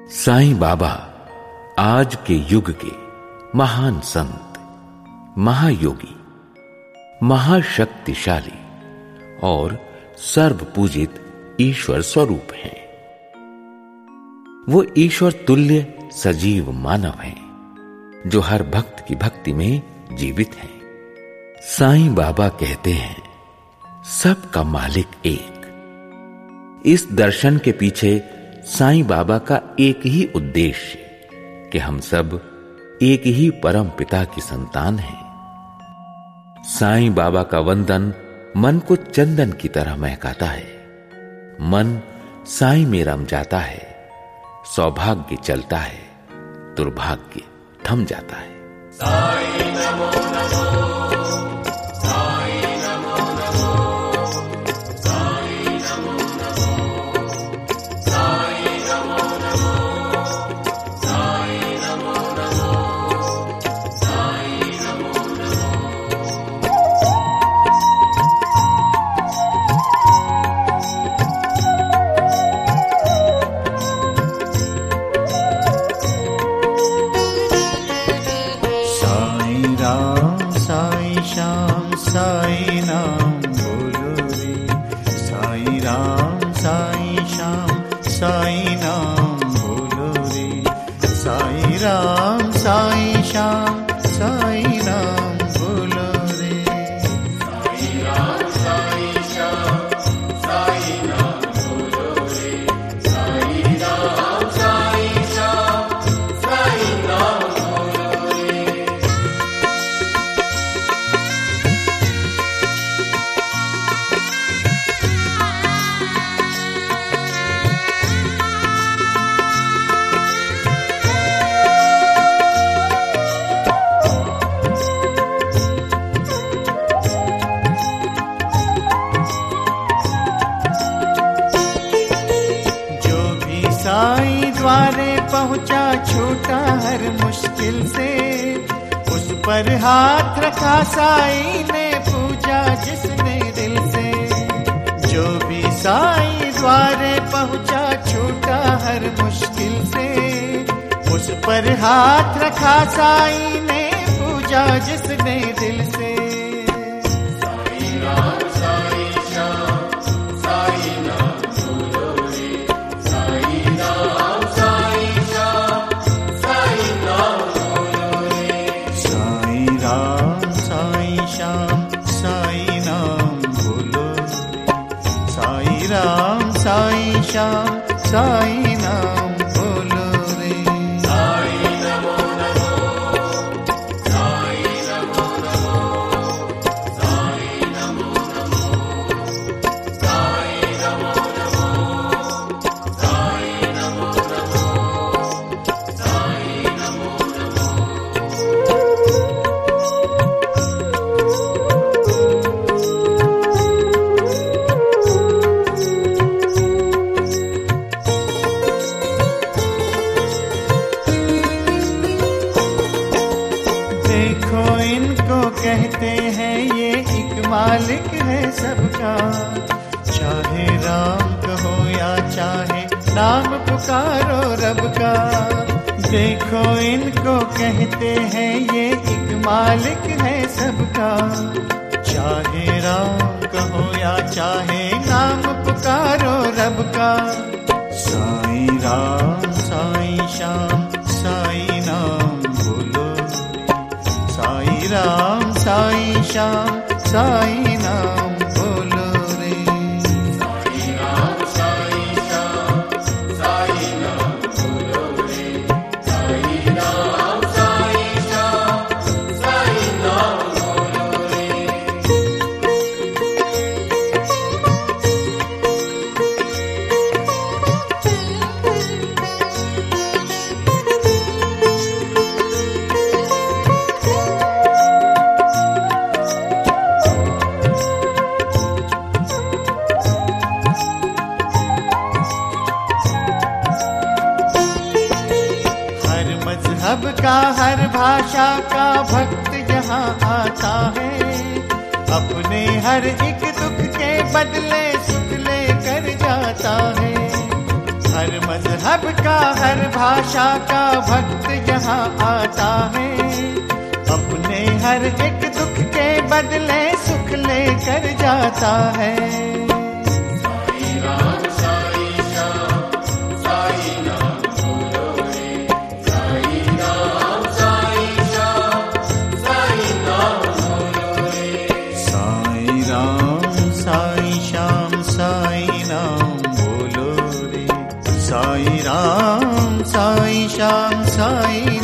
साईं बाबा आज के युग के महान संत, महायोगी, महाशक्तिशाली और सर्वपूजित ईश्वर स्वरूप हैं। वो ईश्वर तुल्य सजीव मानव हैं जो हर भक्त की भक्ति में जीवित हैं। साईं बाबा कहते हैं, सबका मालिक एक। इस दर्शन के पीछे साईं बाबा का एक ही उद्देश्य कि हम सब एक ही परम पिता की संतान हैं। साईं बाबा का वंदन मन को चंदन की तरह महकाता है। मन साईं में रम जाता है, सौभाग्य चलता है, दुर्भाग्य थम जाता है। साईं नमो नमो, साईं नमो नमो, साईं नमो नमो, साईं नमो नमो, साईं नमो नमो, साईं नमो नमो। साईं राम साईं श्याम साईं नाम बोलो रे। साईं राम साईं श्याम साईं नाम बोलो रे। साईं राम साईं श्याम साईं नाम बोलो रे। साईं राम साईं श्याम साईं नाम बोलो रे। साईं राम साईं श्याम साईं नाम बोलो रे। जो भी साईं द्वारे पहुंचा छूटा हर मुश्किल से, उस पर हाथ रखा साईं ने पूजा जिसने दिल से। जो भी साईं द्वारे पहुंचा छूटा हर मुश्किल से, उस पर हाथ रखा साईं ने पूजा जिसने दिल से। साईं राम साईं श्याम साईं नाम बोलो रे। साईं राम साईं श्याम साईं नाम बोलो रे। साईं राम साईं श्याम साईं नाम बोलो रे। साईं राम साईं श्याम साईं नाम बोलो रे। साईं नमो नमो, साईं नमो नमो, साईं नमो नमो, साईं नमो नमो, साईं नमो नमो, साईं नमो नमो। देखो इनको कहते हैं ये एक मालिक है सबका। चाहे राम कहो या चाहे नाम पुकारो रब का। देखो इनको कहते हैं ये एक मालिक है सबका। चाहे राम कहो या चाहे नाम पुकारो रब का। साईं राम साईं श्याम साईं नाम बोलो रे। साईं राम साईं श्याम साईं नाम बोलो रे। साईं राम साईं श्याम साईं नाम बोलो रे। साईं राम साईं श्याम साईं नाम बोलो रे। हर मजहब का हर भाषा का भक्त यहाँ आता है। अपने हर एक दुख के बदले सुख लेकर जाता है। हर मजहब का, हर भाषा का भक्त यहाँ आता है। अपने हर एक दुख के बदले सुख लेकर जाता है। साईं राम साईं श्याम साईं नाम बोलो रे, साईं राम साईं श्याम साईं नाम बोलो रे। साईं राम साईं श्याम साईं नाम बोलो रे, साईं राम साईं श्याम साईं